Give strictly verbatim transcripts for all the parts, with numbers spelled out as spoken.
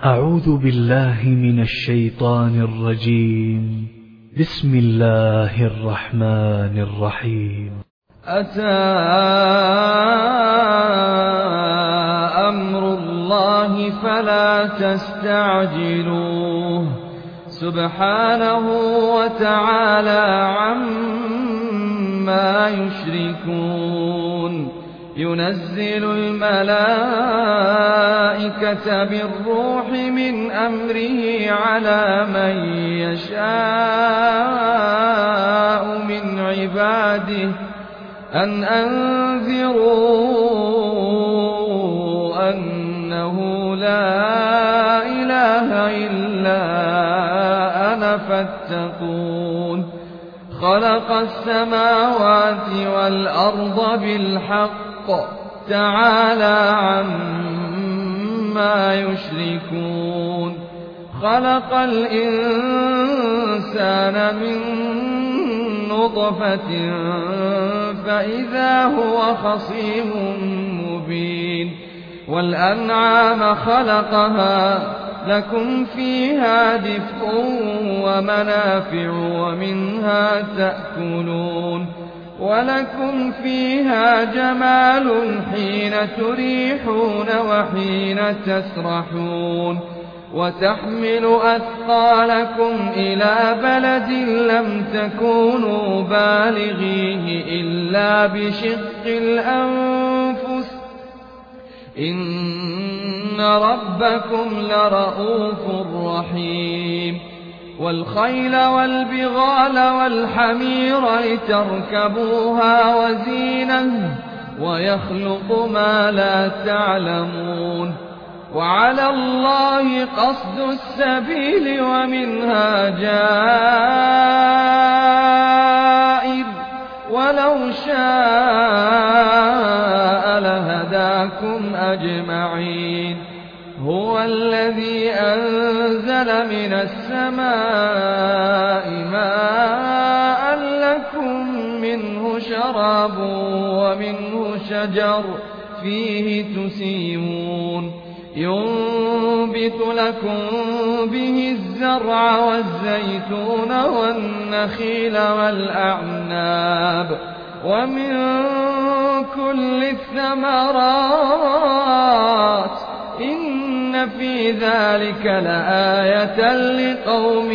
أعوذ بالله من الشيطان الرجيم. بسم الله الرحمن الرحيم. أتى أمر الله فلا تستعجلوه سبحانه وتعالى عما يشركون. ينزل الملائكة بالروح من أمره على من يشاء من عباده أن أنذروا أنه لا إله إلا أنا فاتقون. خلق السماوات والأرض بالحق تعالى عما يشركون. خلق الإنسان من نطفة فإذا هو خصيم مبين. والأنعام خلقها لكم فيها دفء ومنافع ومنها تأكلون. ولكم فيها جمال حين تريحون وحين تسرحون. وتحمل أثقالكم إلى بلد لم تكونوا بالغيه إلا بشق الأنفس إن ربكم لرءوف رحيم. والخيل والبغال والحمير لتركبوها وزينة ويخلق ما لا تعلمون. وعلى الله قصد السبيل ومنها جائر ولو شاء لهداكم أجمعين. هو الذي أنزل من السماء ماء لكم منه شراب ومنه شجر فيه تسيمون. ينبت لكم به الزرع والزيتون والنخيل والأعناب ومن كل الثمرات إن في ذلك لآية لقوم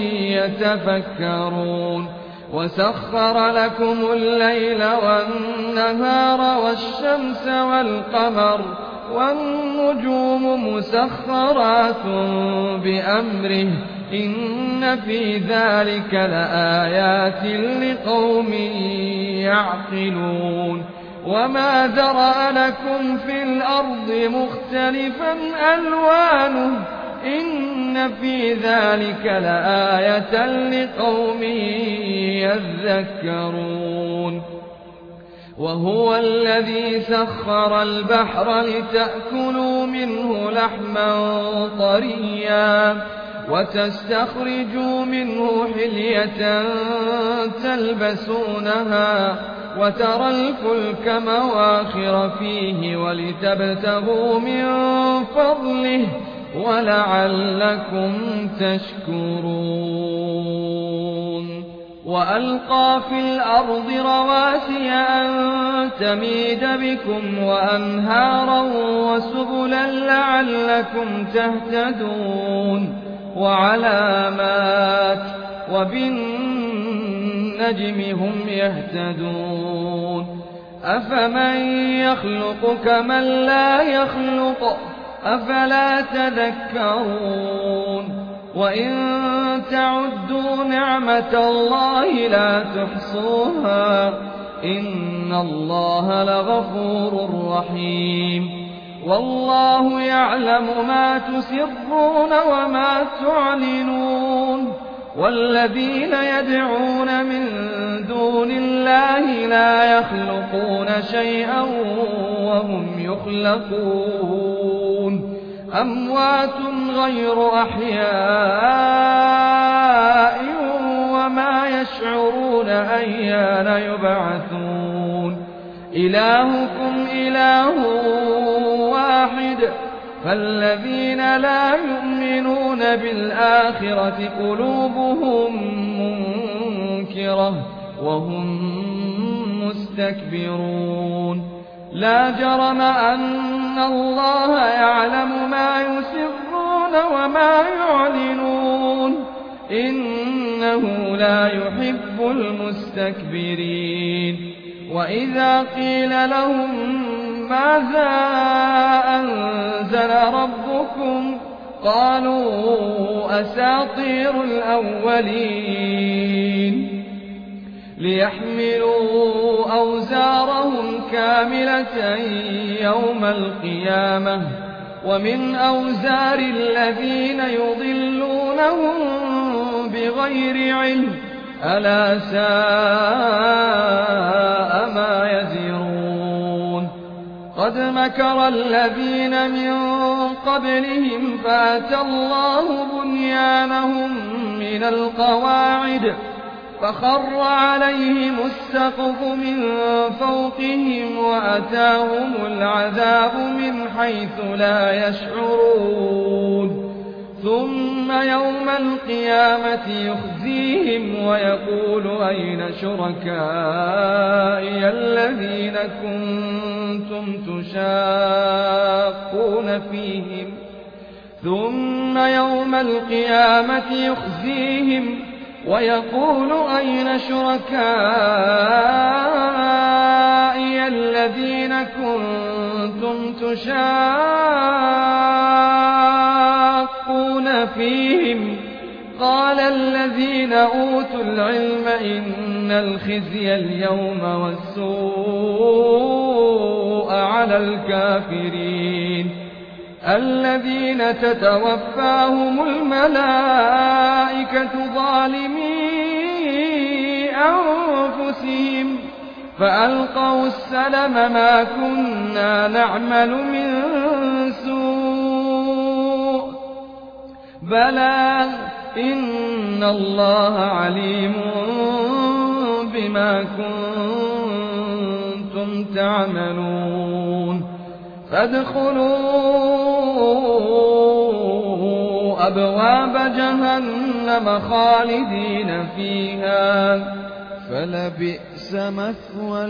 يتفكرون. وسخر لكم الليل والنهار والشمس والقمر والنجوم مسخرات بأمره إن في ذلك لآيات لقوم يعقلون. وما ذرأ لكم في الأرض مختلفا ألوانه إن في ذلك لآية لقوم يذكرون. وهو الذي سخر البحر لتأكلوا منه لحما طريا وتستخرجوا منه حلية تلبسونها وترى الفلك مواخر فيه ولتبتغوا من فضله ولعلكم تشكرون. وألقى في الأرض رواسي أن تميد بكم وأنهارا وسبلا لعلكم تهتدون. وعلامات وبالنجم هم يهتدون. أفمن يخلق كمن لا يخلق أفلا تذكرون. وإن تعدوا نعمة الله لا تحصوها إن الله لغفور رحيم. والله يعلم ما تسرون وما تعلنون. والذين يدعون من دون الله لا يخلقون شيئا وهم يخلقون. أموات غير أحياء وما يشعرون أيان يبعثون. إلهكم إله واحد فالذين لا يؤمنون بالآخرة قلوبهم منكرة وهم مستكبرون لا جرم أن الله يعلم ما يسرون وما يعلنون إنه لا يحب المستكبرين وإذا قيل لهم ماذا أنزل ربكم قالوا أساطير الأولين ليحملوا أوزارهم كاملة يوم القيامة ومن أوزار الذين يضلونهم بغير علم ألا ساء ما يزرون قد مكر الذين من قبلهم فأتى الله بنيانهم من القواعد فخر عليهم السقف من فوقهم وأتاهم العذاب من حيث لا يشعرون ثم يوم القيامة يخزيهم ويقول أين شركائي الذين كنتم تشاقون فيهم ثم يوم القيامة يخزيهم ويقول أين شركائي الذين كنتم تشاقون فيهم قال الذين أوتوا العلم إن الخزي اليوم والسوء على الكافرين الذين تتوفاهم الملائكة ظالمي أنفسهم فألقوا السلم ما كنا نعمل من سوء بلى إن الله عليم بما كنتم تعملون فادخلوا أبواب جهنم خالدين فيها فلبئس مثوى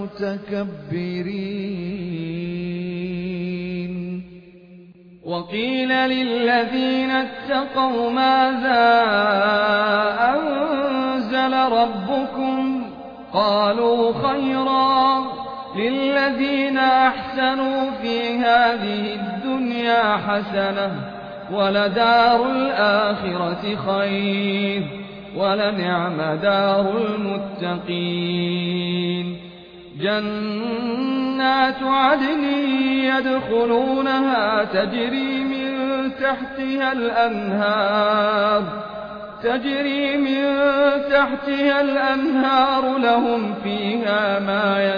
المتكبرين وقيل للذين اتقوا ماذا أنزل ربكم قالوا خيرا للذين أحسنوا في هذه الدنيا حسنة ولدار الآخرة خير ولنعم دار المتقين جنات عدن يدخلونها تجري من تحتها الأنهار تجري من تحتها الأنهار لهم فيها ما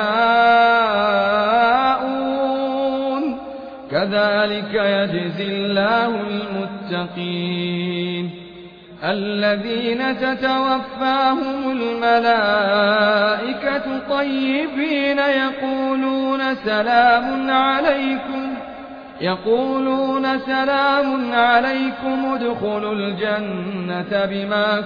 يشاءون كذلك يجزي الله المتقين الذين تتوفاهم الملائكة طيبين يقولون سلام عليكم يقولون سلام عليكم ادخلوا الجنة بما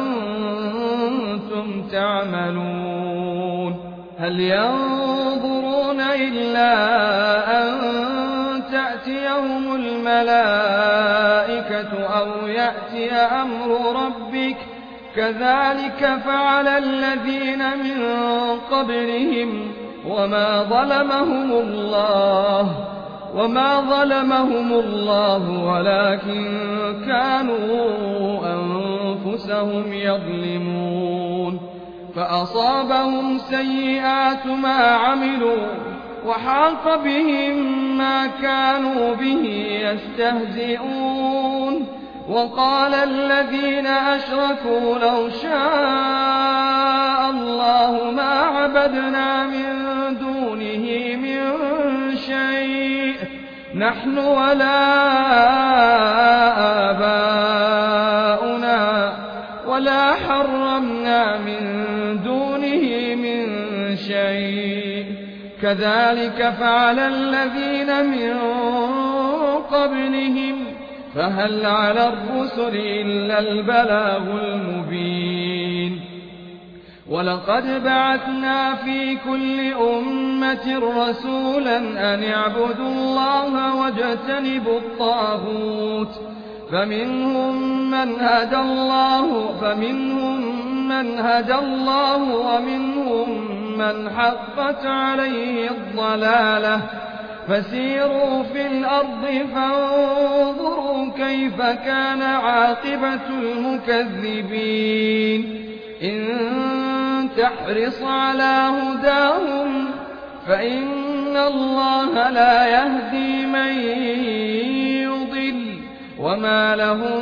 كنتم تعملون هل ينظرون إلا أن تأتيهم الملائكة أو يأتي أمر ربك كذلك فعل الذين من قبلهم وما ظلمهم الله وما ظلمهم الله ولكن كانوا أنفسهم يظلمون فأصابهم سيئات ما عملوا وحاق بهم ما كانوا به يستهزئون وقال الذين أشركوا لو شاء الله ما عبدنا من دونه من شيء نحن ولا آباؤنا ولا حرمنا من دونه من شيء كذلك فعل الذين من قبلهم فهل على الرسل إلا البلاغ المبين ولقد بعثنا في كل أمة رسولا أن اعبدوا الله واجتنبوا الطاغوت فمنهم من هدى الله فمنهم من هدى الله ومنهم من حقت عليه الضلالة فسيروا في الأرض فانظروا كيف كان عاقبة المكذبين إن تحرص على هداهم فإن الله لا يهدي من يضل وما لهم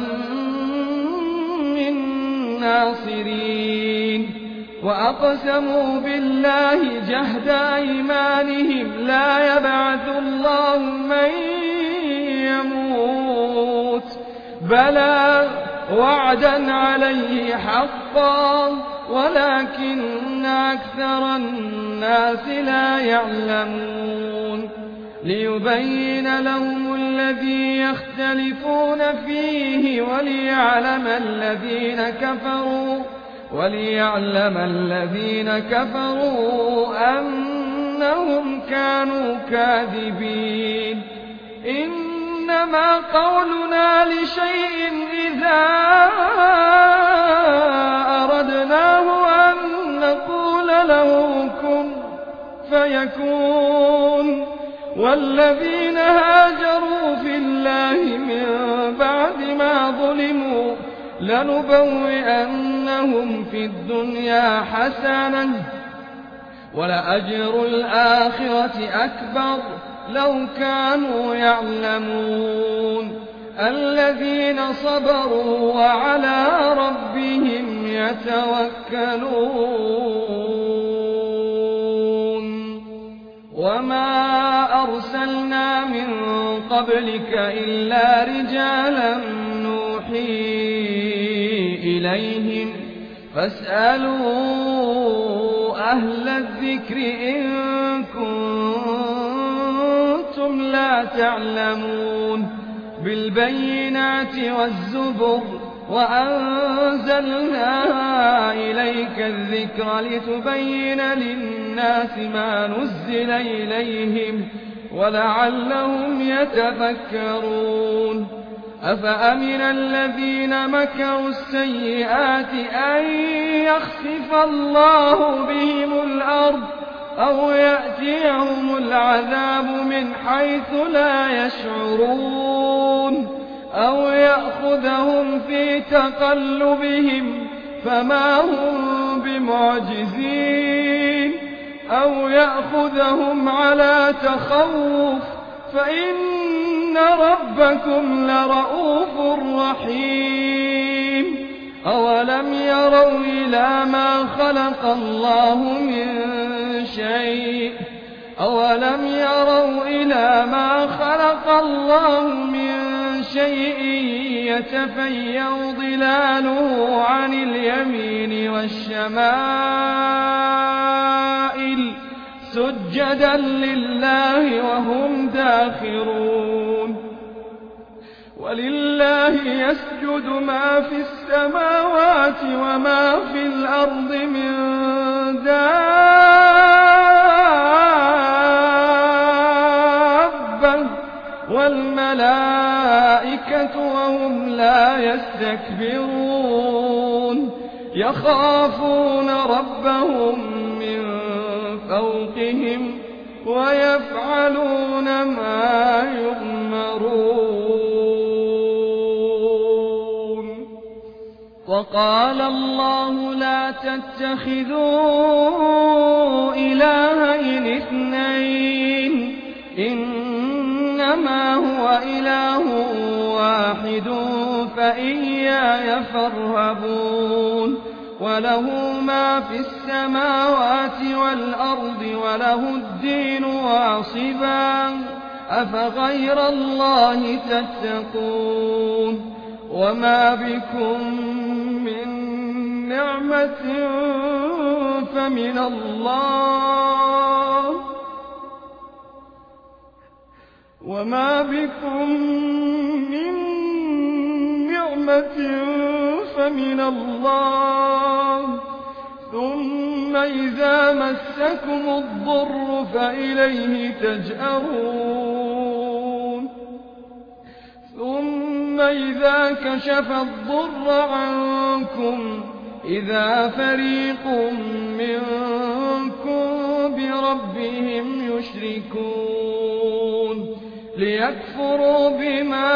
من ناصرين وأقسموا بالله جهد أيمانهم لا يبعث الله من يموت بلى وعدا عليه حقا ولكن أكثر الناس لا يعلمون ليبين لهم الذي يختلفون فيه وليعلم الذين كفروا وليعلم الذين كفروا أنهم كانوا كاذبين إنما قولنا لشيء إذا أردناه أن نقول له كن فيكون والذين هاجروا في الله من بعد ما ظلموا لنبوئنهم في الدنيا حسنة ولأجر الآخرة أكبر لو كانوا يعلمون الذين صبروا وعلى ربهم يتوكلون وما أرسلنا من قبلك إلا رجالا نوحي إليهم فاسألوا أهل الذكر إن كنتم لا تعلمون بالبينات والزبر وأنزلنا إليك الذكر لتبين للناس ما نزل إليهم ولعلهم يتفكرون أفأمن الذين مكروا السيئات أن يخسف الله بهم الأرض أو يأتيهم العذاب من حيث لا يشعرون أو يأخذهم في تقلبهم فما هم بمعجزين أو يأخذهم على تخوف فإن ربكم لرؤوف رحيم أولم يروا إلى ما خلق الله من شيء أولم يروا إلى ما خلق الله من شيء يتفيأ ظلاله عن اليمين والشمائل سجدا لله وهم داخرون ولله يسجد ما في السماوات وما في الأرض من دابة والملائكة وهم لا يستكبرون يخافون ربهم من فوقهم ويفعلون ما يؤمرون وقال الله لا تتخذوا إلهين اثنين إنما هو إله واحد فإياي فارهبون وله ما في السماوات والأرض وله الدين واصبا أفغير الله تتقون وما بكم من نعمة فمن الله وما بكم من نعمة فمن الله ثم إذا مسكم الضر فإليه تجأرون ثم إذا كشف الضر عنكم إذا فريق منكم بربهم يشركون ليكفروا بما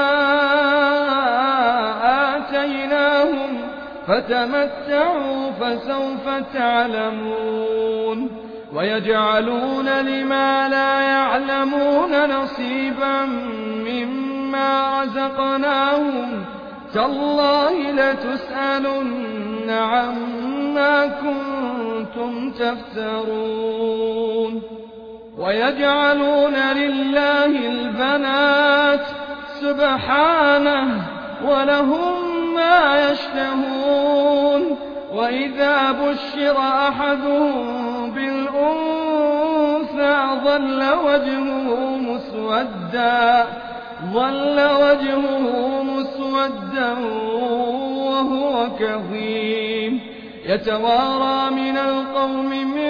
آتيناهم فتمتعوا فسوف تعلمون ويجعلون لما لا يعلمون نصيبا مما رزقناهم تالله لتسألن عما كنتم تفترون ويجعلون لله البنات سبحانه ولهم ما يشتهون وإذا بشر أحدهم بالأنثى ظل وجهه مسودا ظل وجهه مسودا وهو كظيم يتوارى من القوم من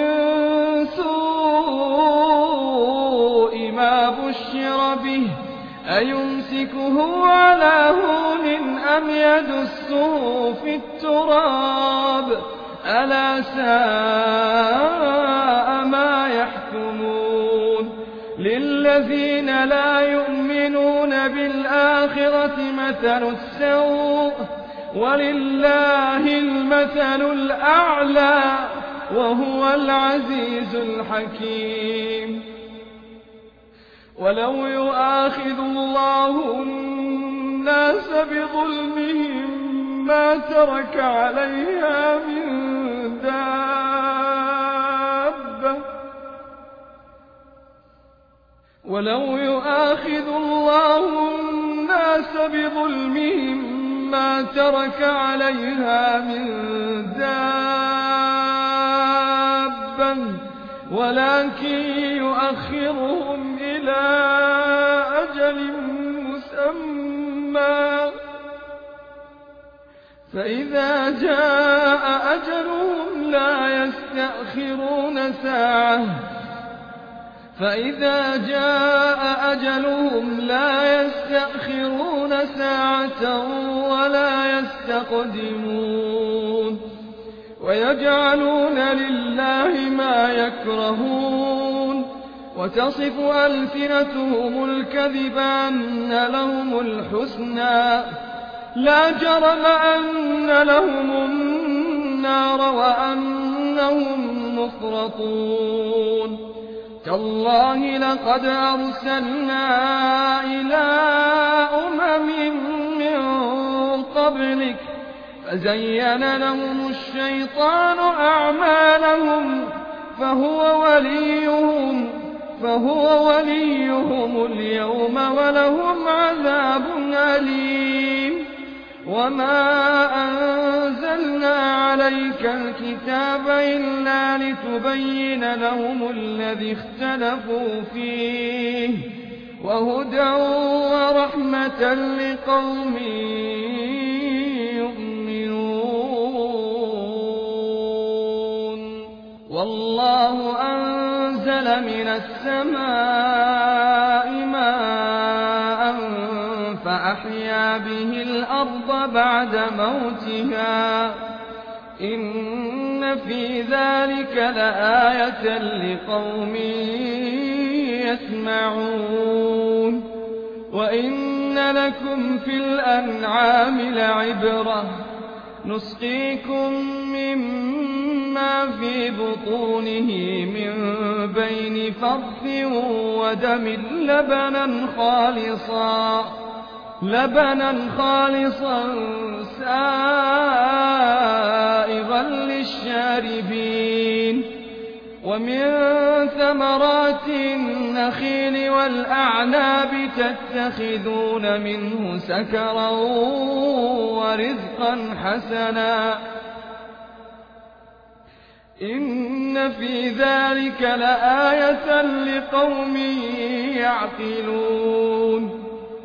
سوء ما بشر به أيمسكه على هون أم يدسه في التراب ألا ساء ما يحكمون للذين لا يؤمنون بالآخرة مثل السوء ولله المثل الأعلى وهو العزيز الحكيم ولو يؤاخذ الله الناس بظلمهم ما ترك عليها من دابة ولو يؤاخذ الله الناس بظلمهم ما ترك عليها من دابة ولكن يؤخرهم إلى أجل مسمى فإذا جاء أجلهم لا يستأخرون ساعة فإذا جاء أجلهم لا يستأخرون ساعة ولا يستقدمون ويجعلون لله ما يكرهون وتصف ألسنتهم الكذب أن لهم الحسنى لا جرم أن لهم النار وأنهم مفرطون تالله لقد أرسلنا إلى أمم من قبلك فزين لهم الشيطان أعمالهم فهو وليهم فهو وليهم اليوم ولهم عذاب أليم وما أنزلنا عليك الكتاب إلا لتبين لهم الذي اختلفوا فيه وهدى ورحمة لقوم يؤمنون والله أنزل من السماء ماء فأحيا به الأرض بعد موتها إن في ذلك لآية لقوم يسمعون وإن لكم في الأنعام لعبرة نسقيكم مما في بطونه من بين فرث ودم لبنا خالصا لبنا خالصا سائغا للشاربين ومن ثمرات النخيل والأعناب تتخذون منه سكرا ورزقا حسنا إن في ذلك لآية لقوم يعقلون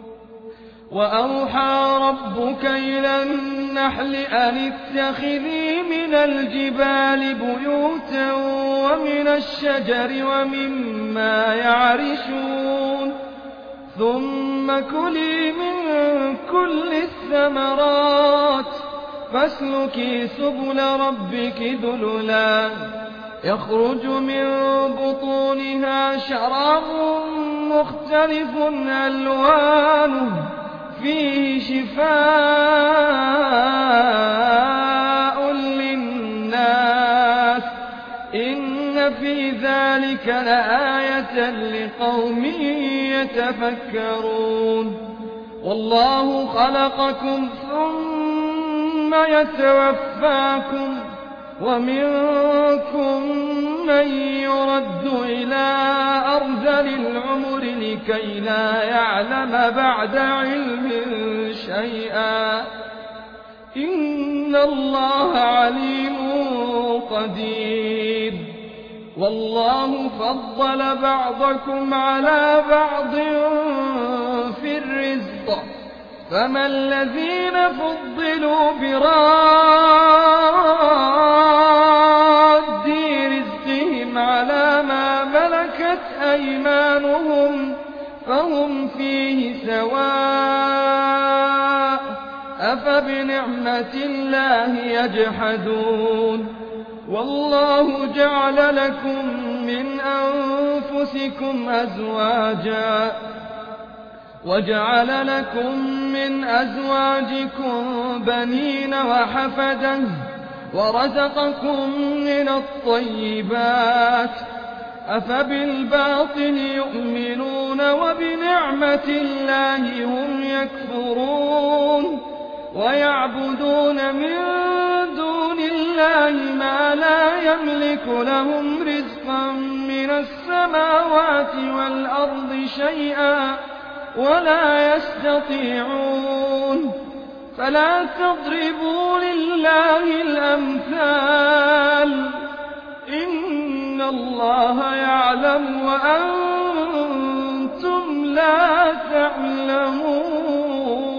وأوحى ربك إلى النحل أن اتخذي من الجبال بيوتا ومن الشجر ومما يعرشون ثم كلي من كل الثمرات فاسلكي سبل ربك ذللا يخرج من بطونها شراب مختلف ألوانه فيه شفاء للناس إن في ذلك لآية لقوم يتفكرون والله خلقكم ثم يتوفاكم ومنكم من يرد إلى أرذل العمر لكي لا يعلم بعد علم شيئا إن الله عليم قدير والله فضل بعضكم على بعض في الرزق فما الذين فضلوا براد رزقهم على ما ملكت أيمانهم فهم فيه سواء أفبنعمة الله يجحدون والله جعل لكم من أنفسكم أزواجا وجعل لكم من أزواجكم بنين وحفدة ورزقكم من الطيبات أفبالباطل يؤمنون وبنعمة الله هم يكفرون ويعبدون من دون الله ما لا يملك لهم رزقا من السماوات والأرض شيئا ولا يستطيعون فلا تضربوا لله الأمثال إن الله يعلم وأنتم لا تعلمون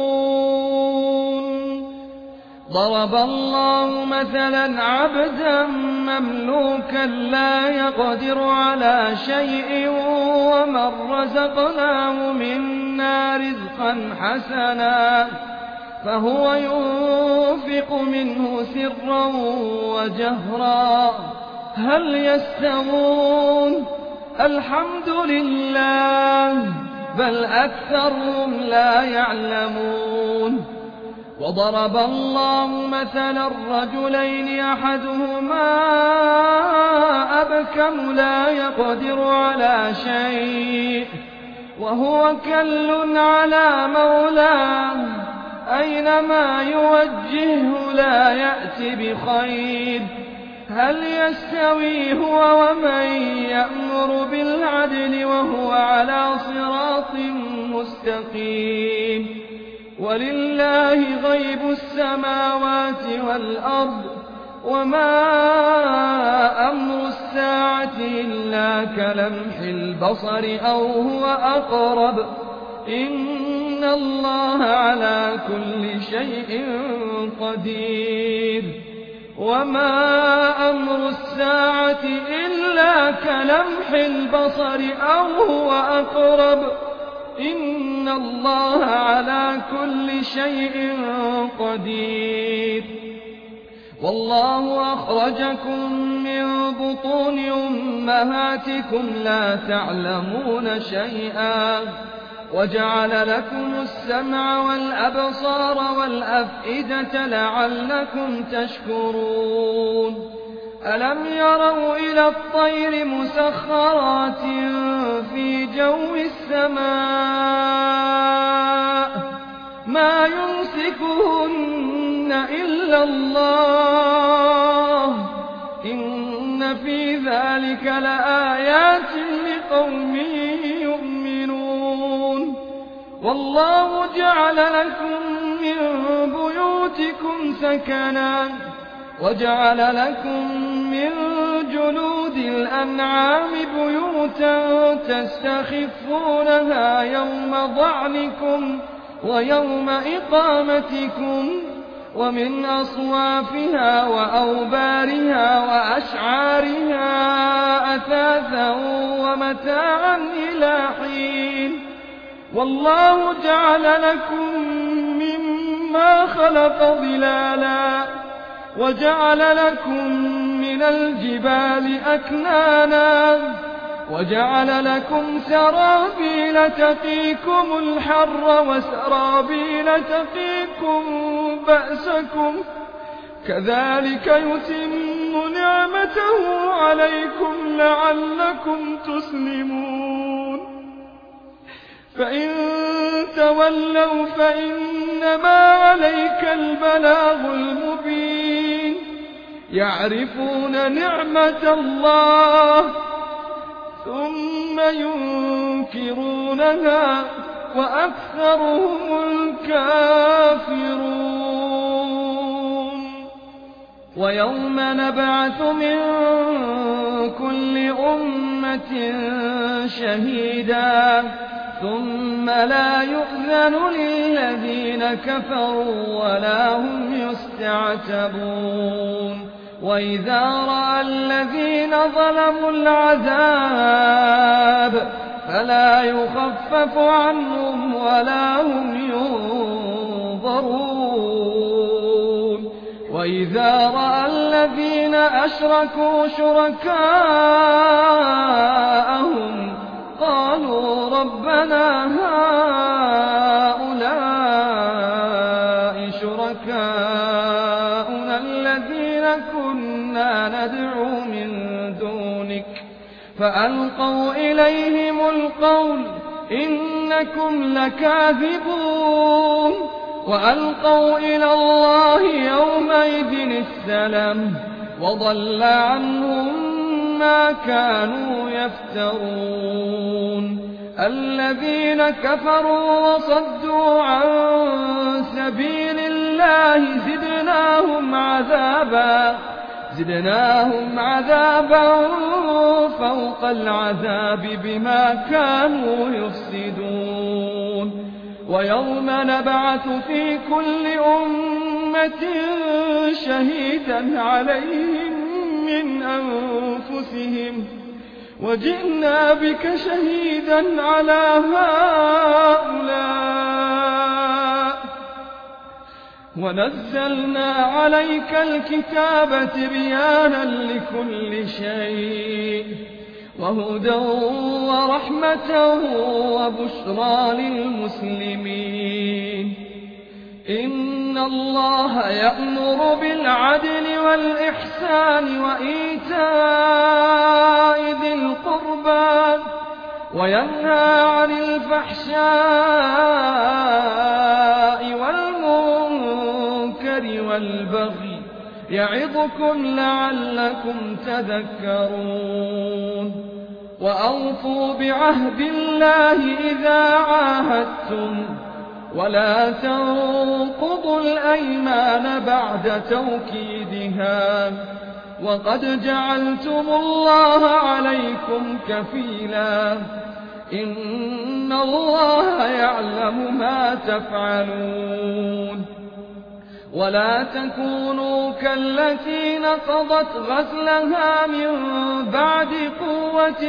ضرب الله مثلا عبدا مملوكا لا يقدر على شيء ومن رزقناه منا رزقا حسنا فهو ينفق منه سرا وجهرا هل يستوون الحمد لله بل أكثرهم لا يعلمون وضرب الله مثلا رجلين أحدهما أبكم لا يقدر على شيء وهو كل على مولاه أينما يوجهه لا يأتي بخير هل يستوي هو ومن يأمر بالعدل وهو على صراط مستقيم ولله غيب السماوات والأرض وما أمر الساعة إلا كلمح البصر أو هو أقرب إن الله على كل شيء قدير وما أمر الساعة إلا كلمح البصر أو هو أقرب إن الله على كل شيء قدير والله أخرجكم من بطون أمهاتكم لا تعلمون شيئا وجعل لكم السمع والأبصار والأفئدة لعلكم تشكرون ألم يروا إلى الطير مسخرات في جو السماء ما يمسكهن إلا الله إن في ذلك لآيات لقوم يؤمنون والله جعل لكم من بيوتكم سكنا وجعل لكم من جلود الأنعام بيوتا تستخفونها يوم ضعنكم ويوم إقامتكم ومن أصوافها وأوبارها وأشعارها أثاثا ومتاعا إلى حين والله جعل لكم مما خلق ظلالا وجعل لكم من الجبال أكنانا وجعل لكم سرابيل تقيكم الحر وسرابيل تقيكم بأسكم كذلك يتم نعمته عليكم لعلكم تسلمون فإن تولوا فإنما عليك البلاغ المبين يعرفون نعمة الله ثم ينكرونها وأكثرهم الكافرون ويوم نبعث من كل أمة شهيدا ثم لا يؤذن للذين كفروا ولا هم يستعتبون وإذا رأى الذين ظلموا العذاب فلا يخفف عنهم ولا هم ينظرون وإذا رأى الذين أشركوا شركاءهم قالوا ربنا هؤلاء شركاؤنا الذين كنا ندعو من دونك فألقوا إليهم القول إنكم لكاذبون وألقوا إلى الله يومئذ السلام وضل عنهم ما كانوا يفترون الذين كفروا وصدوا عن سبيل الله زدناهم عذابا زدناهم عذابا فوق العذاب بما كانوا يفسدون ويوم نبعث في كل أمة شهيدا عليهم من أنفسهم وجئنا بك شهيدا على هؤلاء ونزلنا عليك الكتاب تبيانا لكل شيء وهدى ورحمة وبشرى للمسلمين إن الله يأمر بالعدل والإحسان وإيتاء ذي القربى وينهى عن الفحشاء والمنكر والبغي يعظكم لعلكم تذكرون وأوفوا بعهد الله إذا عاهدتم ولا تنقضوا الأيمان بعد توكيدها وقد جعلتم الله عليكم كفيلا إن الله يعلم ما تفعلون ولا تكونوا كالتي نقضت غزلها من بعد قوة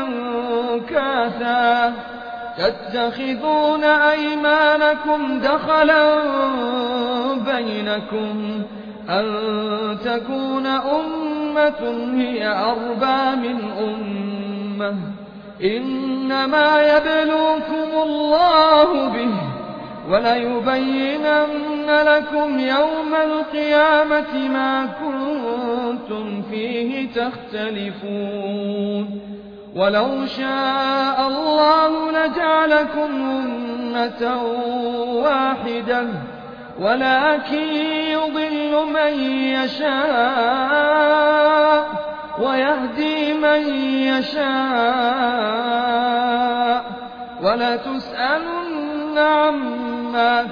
أنكاثا تتخذون أيمانكم دخلا بينكم أن تكون أمة هي أربى من أمة إنما يبلوكم الله به وليبينن لكم يوم القيامة ما كنتم فيه تختلفون ولو شاء الله لجعلكم أمة واحدة ولكن يضل من يشاء ويهدي من يشاء ولتسألن عما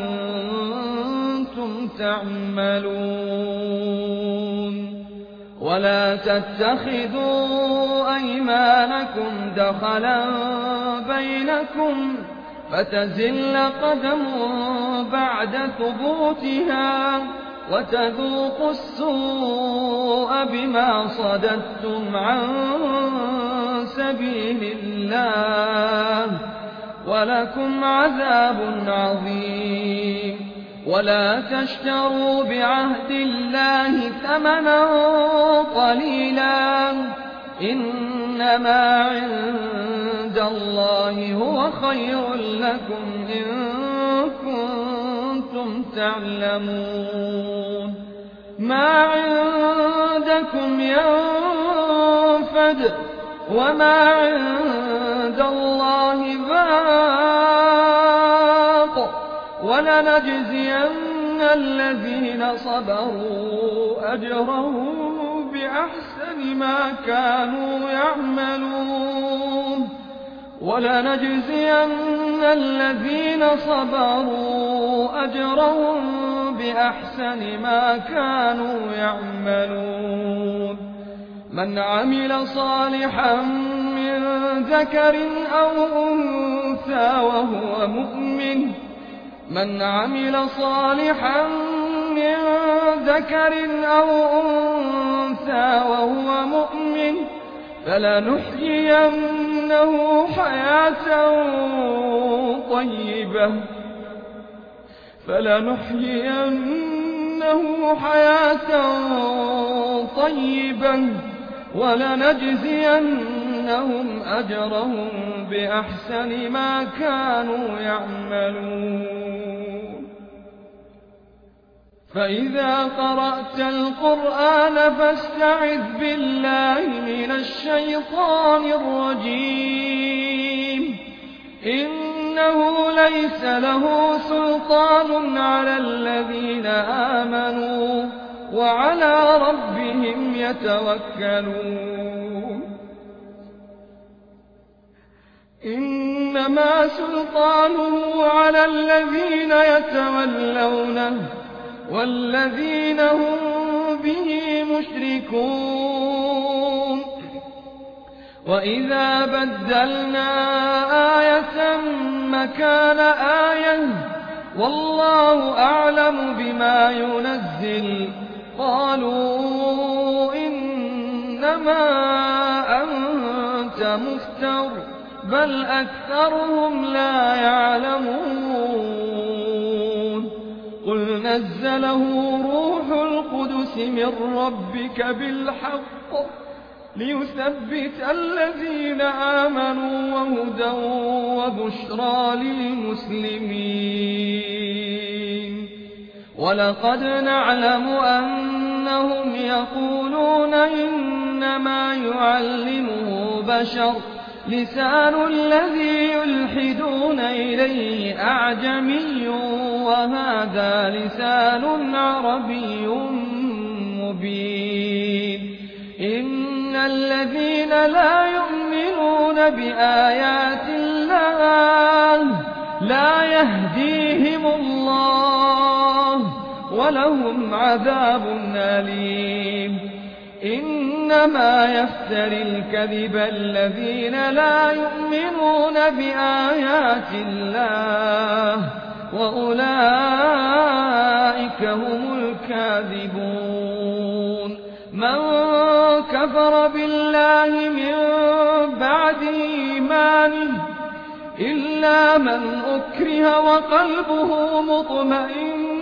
كنتم تعملون ولا تتخذوا أيمانكم دخلا بينكم فتزل قدم بعد ثبوتها وتذوقوا السوء بما صددتم عن سبيل الله ولكم عذاب عظيم. ولا تشتروا بعهد الله ثمنا قليلا إنما عند الله هو خير لكم إن كنتم تعلمون. ما عندكم ينفد وما عند الله باق ولنجزين الذين صبروا أجرهم بأحسن ما كانوا يعملون ولنجزين الذين صبروا أجرهم بأحسن ما كانوا يعملون. من عمل صالحا من ذكر أو أنثى وهو مؤمن من عمل صالحا من ذكر أو أنثى وهو مؤمن فلنحيينه حياة طيبة فلنحيينه حياة طيبة ولنجزينهم أجرهم بأحسن ما كانوا يعملون. فإذا قرأت القرآن فاستعذ بالله من الشيطان الرجيم إنه ليس له سلطان على الذين آمنوا وعلى ربهم يتوكلون. إنما سلطانه على الذين يتولونه والذين هم به مشركون. وإذا بدلنا آية مكان آية والله أعلم بما ينزل قالوا إنما أنت مفتر بل أكثرهم لا يعلمون. قل نزله روح القدس من ربك بالحق ليثبت الذين آمنوا وهدى وبشرى للمسلمين. ولقد نعلم أنهم يقولون إنما يعلمه بشر لسان الذي يلحدون إليه أعجمي وهذا لسان عربي مبين. إن الذين لا يؤمنون بآيات الله لا يهديهم الله ولهم عذاب أليم. إنما يفتري الكذب الذين لا يؤمنون بآيات الله وأولئك هم الكاذبون. من كفر بالله من بعد إيمانه إلا من أكره وقلبه مطمئن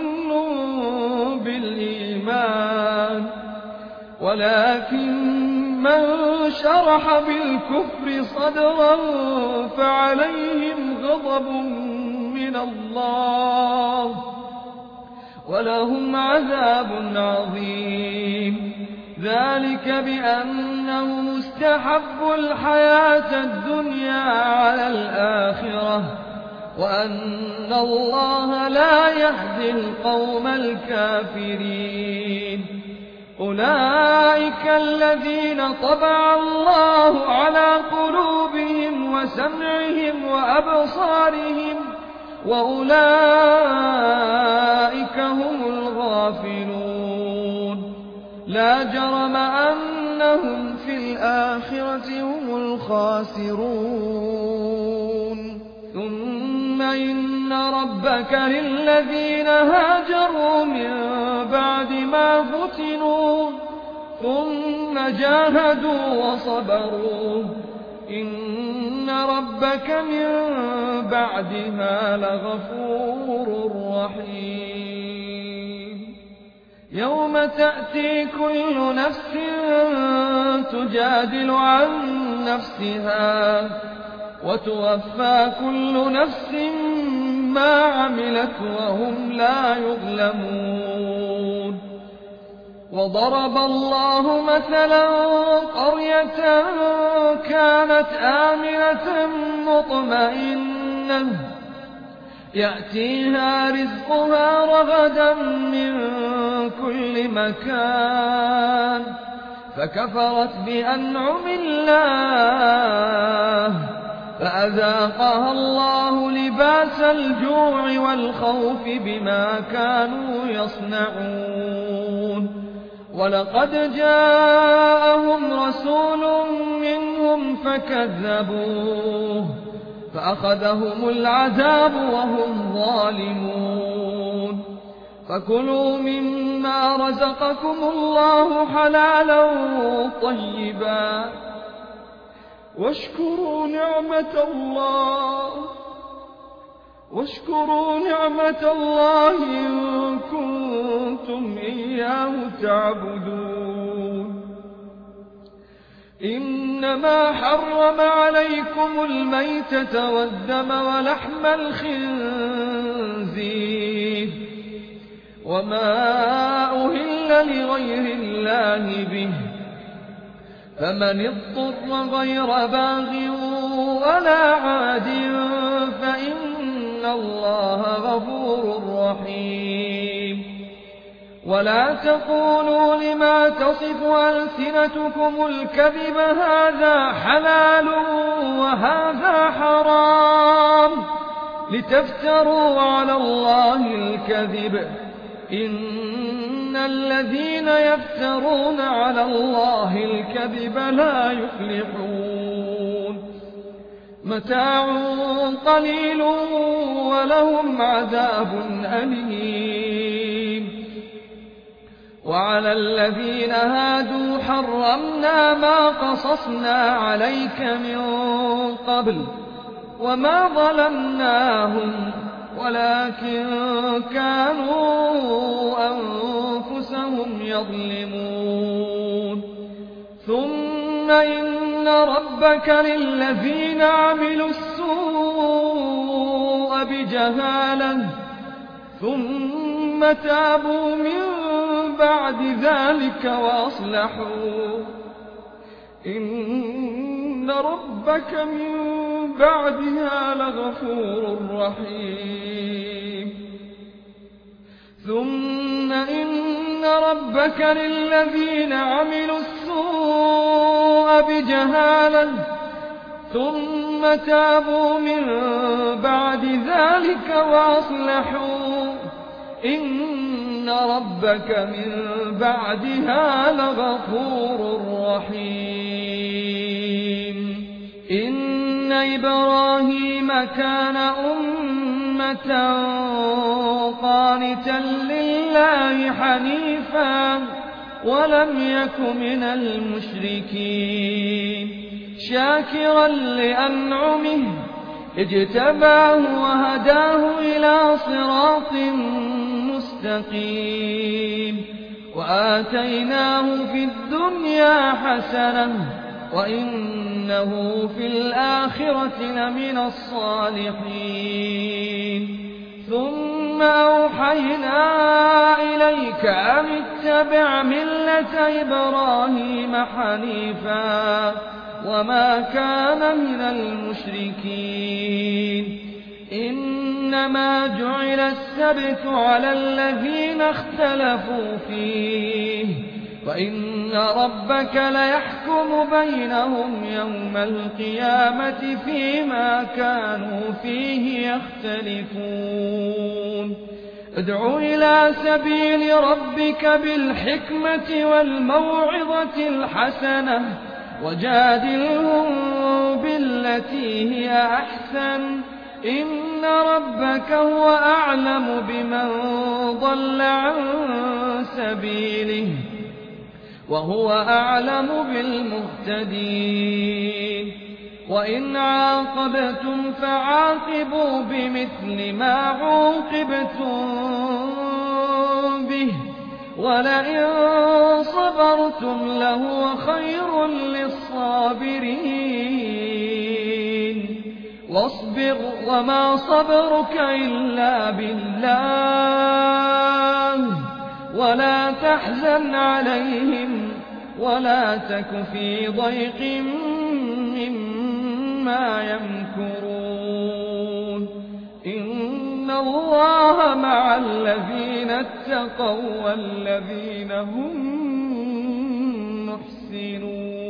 بالإيمان ولكن من شرح بالكفر صدرا فعليهم غضب من الله ولهم عذاب عظيم. ذلك بأنهم استحبوا الحياة الدنيا على الآخرة وأن الله لا يهدي القوم الكافرين. أولئك الذين طبع الله على قلوبهم وسمعهم وأبصارهم وأولئك هم الغافلون. لا جرم أنهم في الآخرة هم الخاسرون ثم إن ربك للذين هاجروا من بعد ما فتنوا ثم جاهدوا وصبروا إن ربك من بعدها لغفور رحيم يوم تأتي كل نفس تجادل عن نفسها وتوفى كل نفس ما عملت وهم لا يظلمون وضرب الله مثلا قرية كانت آمنة مطمئنة يأتيها رزقها رغدا من كل مكان فكفرت بأنعم الله فأذاقها الله لباس الجوع والخوف بما كانوا يصنعون ولقد جاءهم رسول منهم فكذبوه فأخذهم العذاب وهم ظالمون فكلوا مما رزقكم الله حلالا طيبا واشكروا نعمة الله واشكروا نعمة الله إن كنتم إياه تعبدون إنما حرم عليكم الميتة والدم ولحم الخنزير وما أهل لغير الله به فمن اضطر غير باغ ولا عاد فإن الله غفور رحيم ولا تقولوا لما تصف ألسنتكم الكذب هذا حلال وهذا حرام لتفتروا على الله الكذب إن الذين يفترون على الله الكذب لا يفلحون متاع قليل ولهم عذاب أليم وعلى الذين هادوا حرمنا ما قصصنا عليك من قبل وما ظلمناهم ولكن كانوا أنفسهم يظلمون ثم إن ربك للذين عملوا السوء بجهالة ثم تابوا من بعد ذلك وأصلحوا إن ربك من بعدها لغفور رحيم ثم إن ربك للذين عملوا السوء بجهالة ثم تابوا من بعد ذلك وأصلحوا إن ربك من بعدها لغفور رحيم إن إبراهيم كان أمة قانتا لله حنيفا ولم يك من المشركين شاكرا لأنعمه اجتباه وهداه إلى صراط مستقيم وآتيناه في الدنيا حسنة وإنه في الآخرة لمن الصالحين ثم أوحينا إليك أن اتبع ملة إبراهيم حنيفا وما كان من المشركين إنما جعل السبت على الذين اختلفوا فيه وإن ربك ليحكم بينهم يوم القيامة فيما كانوا فيه يختلفون ادع إلى سبيل ربك بالحكمة والموعظة الحسنة وجادلهم بالتي هي أحسن إن ربك هو أعلم بمن ضل عن سبيله وهو أعلم بالمهتدين وإن عاقبتم فعاقبوا بمثل ما عوقبتم به ولئن صبرتم لهو خير للصابرين واصبر وما صبرك إلا بالله ولا تحزن عليهم ولا تك في ضيق مما يمكرون إن الله مع الذين اتقوا والذين هم محسنون